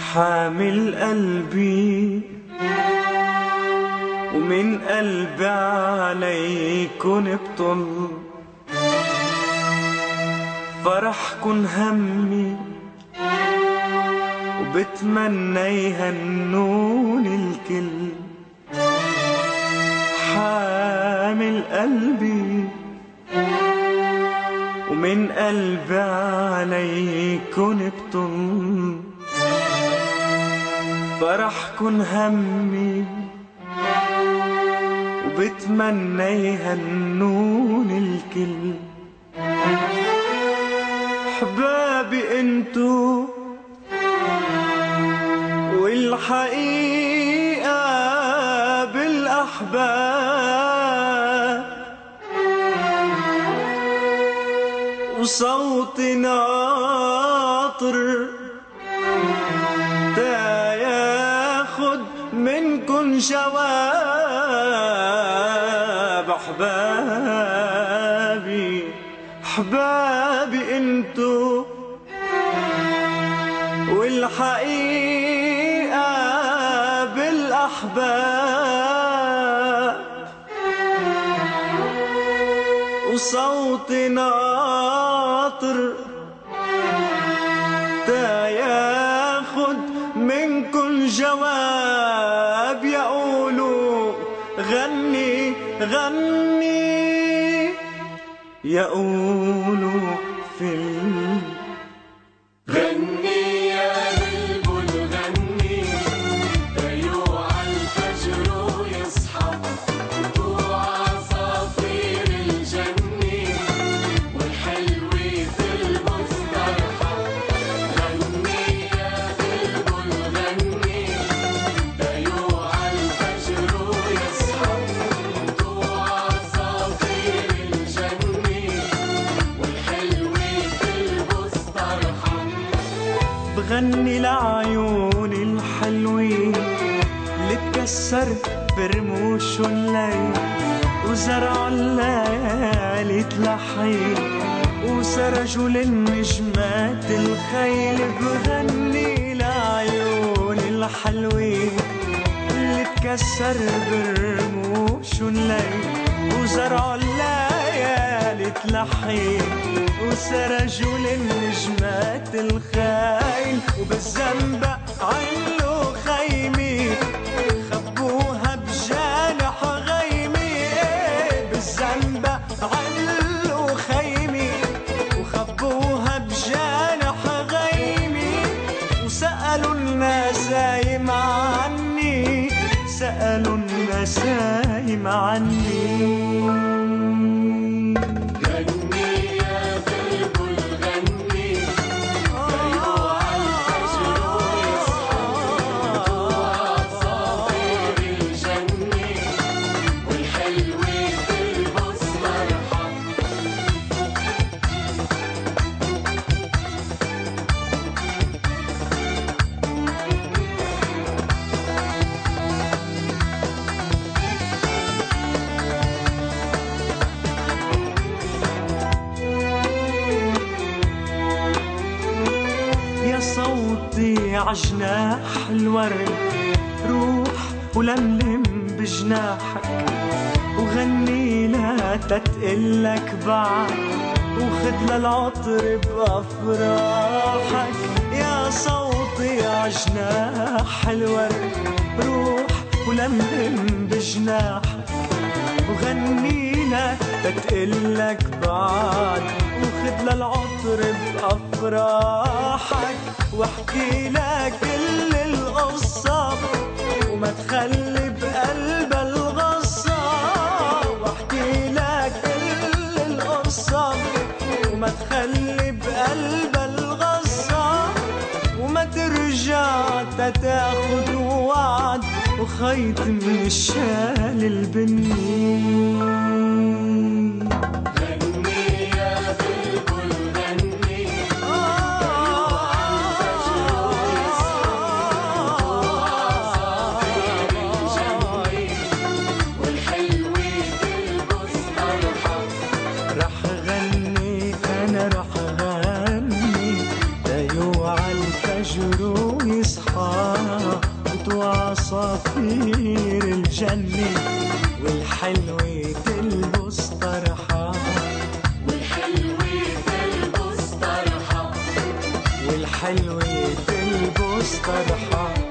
حامل قلبي ومن قلبي عليكن بطل، فرحكن همي وبتمنى يهنون الكل. حامل قلبي ومن قلبي عليكن بطل، فرحكن همي وبتمنى يهنون الكل. حبابي انتو والحقيقة بالأحباب، وصوتي ناطر تا ياخد منكن جواب. أحبابي أحبابي انتو والحقيقة بالأحباب، وصوتي ناطر تا ياخد منكن جواب. يقولوا غني غني، يقولوا في غني يا بلبل غني، طيوع الفجر ويصحى طوع عصافير الجنة، والحلوة تلبس طرحة. غني يا بلبل غني، طيوع الفجر ويصحى طوع عصافير الجنة، والحلوة تلبس طرحة. بغني لعيون الحلوين اللي تكسر برموش الليل، وزرع الليالي تلحين، وسرجوا للنجمات الخيل. بغني لعيون الحلوين اللي تكسر برموش الليل، وزرع الليالي تلحين، وسرجوا للنجمات الخيل. وبالزنبق علوا خيمي خبوها بجانح غيمي. بالزنبق علوا خيمي وخبوها بجانح غيمي، وسألوا النسايم عني، سألوا النسايم عني. صوتي عجناح الورد روح ولملم بجناحك، وغني لا تتقلك بعد، وخد للعطر بأفراحك. يا صوتي عجناح الورد روح ولملم بجناحك، وغني لا تتقلك بعد، وخد للعطر بأفراحك. واحكي لك كل القصة وما تخلي بقلب الغصة. واحكي لك كل القصة وما تخلي بقلب الغصة، وما ترجع تاخد وعد وخيط من الشال البني. رح غني أنا رح غني، ديوع الفجر ويصحى وعصافير الجنة والحلوة تلبس طرحة والحلوة تلبس طرحة والحلوة تلبس طرحة